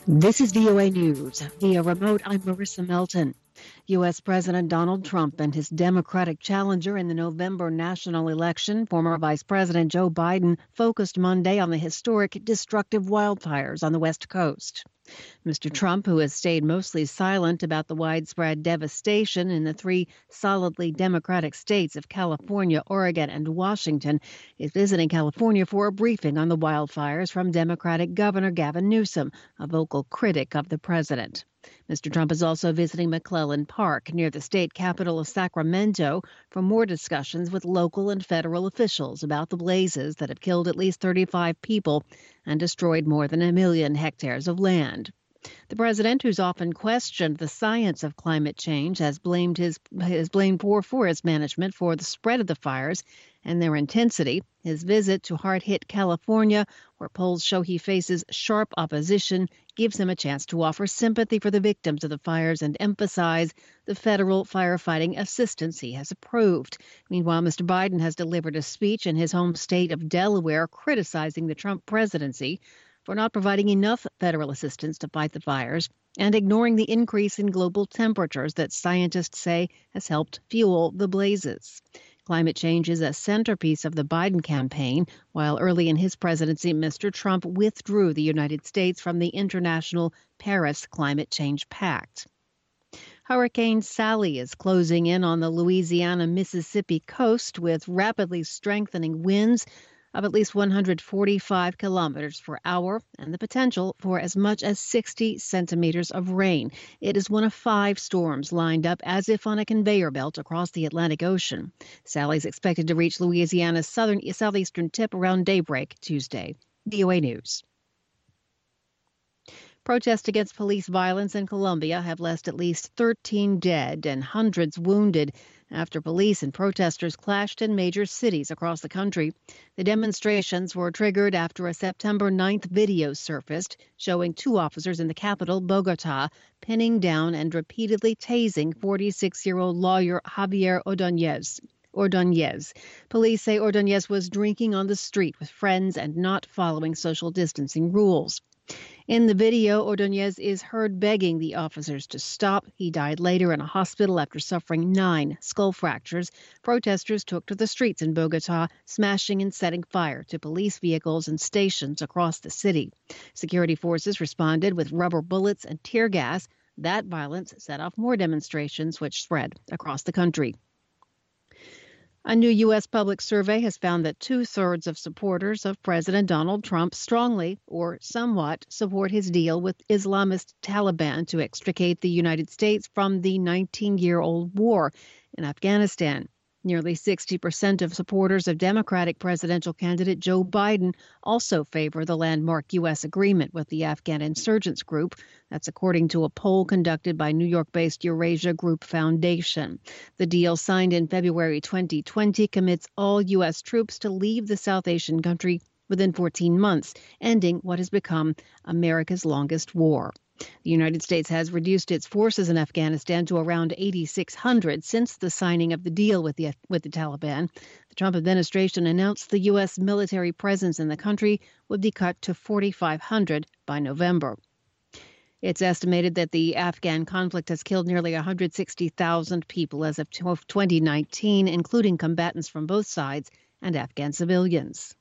This is VOA News. Via remote, I'm Marissa Melton. U.S. President Donald Trump and his Democratic challenger in the November national election, former Vice President Joe Biden, focused Monday on the historic destructive wildfires on the West Coast. Mr. Trump, who has stayed mostly silent about the widespread devastation in the three solidly Democratic states of California, Oregon, and Washington, is visiting California for a briefing on the wildfires from Democratic Governor Gavin Newsom, a vocal critic of the president. Mr. Trump is also visiting McClellan Park near the state capital of Sacramento for more discussions with local and federal officials about the blazes that have killed at least 35 people and destroyed more than 1 million hectares of land. The president, who's often questioned the science of climate change, has blamed poor forest management for the spread of the fires and their intensity. His visit to hard-hit California, where polls show he faces sharp opposition, gives him a chance to offer sympathy for the victims of the fires and emphasize the federal firefighting assistance he has approved. Meanwhile, Mr. Biden has delivered a speech in his home state of Delaware criticizing the Trump presidency for not providing enough federal assistance to fight the fires and ignoring the increase in global temperatures that scientists say has helped fuel the blazes. Climate change is a centerpiece of the Biden campaign, while early in his presidency, Mr. Trump withdrew the United States from the International Paris Climate Change Pact. Hurricane Sally is closing in on the Louisiana-Mississippi coast with rapidly strengthening winds of at least 145 kilometers per hour and the potential for as much as 60 centimeters of rain. It is one of 5 storms lined up as if on a conveyor belt across the Atlantic Ocean. Sally is expected to reach Louisiana's southeastern tip around daybreak Tuesday. VOA News. Protests against police violence in Colombia have left at least 13 dead and hundreds wounded after police and protesters clashed in major cities across the country. The demonstrations were triggered after a September 9th video surfaced showing 2 officers in the capital, Bogota, pinning down and repeatedly tasing 46-year-old lawyer Javier Ordóñez. Police say Ordóñez was drinking on the street with friends and not following social distancing rules. In the video, Ordóñez is heard begging the officers to stop. He died later in a hospital after suffering 9 skull fractures. Protesters took to the streets in Bogota, smashing and setting fire to police vehicles and stations across the city. Security forces responded with rubber bullets and tear gas. That violence set off more demonstrations, which spread across the country. A new U.S. public survey has found that 2/3 of supporters of President Donald Trump strongly or somewhat support his deal with Islamist Taliban to extricate the United States from the 19-year-old war in Afghanistan. Nearly 60% of supporters of Democratic presidential candidate Joe Biden also favor the landmark U.S. agreement with the Afghan insurgents group. That's according to a poll conducted by New York-based Eurasia Group Foundation. The deal signed in February 2020 commits all U.S. troops to leave the South Asian country within 14 months, ending what has become America's longest war. The United States has reduced its forces in Afghanistan to around 8,600 since the signing of the deal with the Taliban. The Trump administration announced the U.S. military presence in the country would be cut to 4,500 by November. It's estimated that the Afghan conflict has killed nearly 160,000 people as of 2019, including combatants from both sides and Afghan civilians.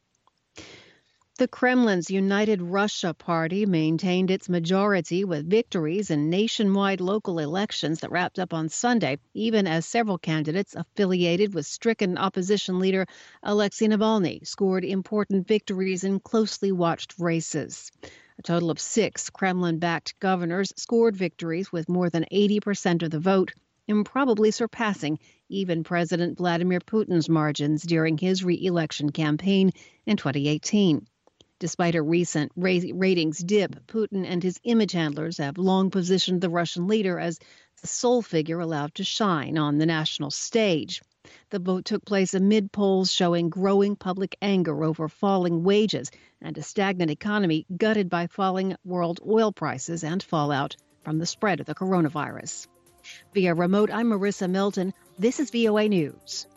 The Kremlin's United Russia Party maintained its majority with victories in nationwide local elections that wrapped up on Sunday, even as several candidates affiliated with stricken opposition leader Alexei Navalny scored important victories in closely watched races. A total of 6 Kremlin-backed governors scored victories with more than 80% of the vote, improbably surpassing even President Vladimir Putin's margins during his re-election campaign in 2018. Despite a recent ratings dip, Putin and his image handlers have long positioned the Russian leader as the sole figure allowed to shine on the national stage. The vote took place amid polls showing growing public anger over falling wages and a stagnant economy gutted by falling world oil prices and fallout from the spread of the coronavirus. Via remote, I'm Marissa Melton. This is VOA News.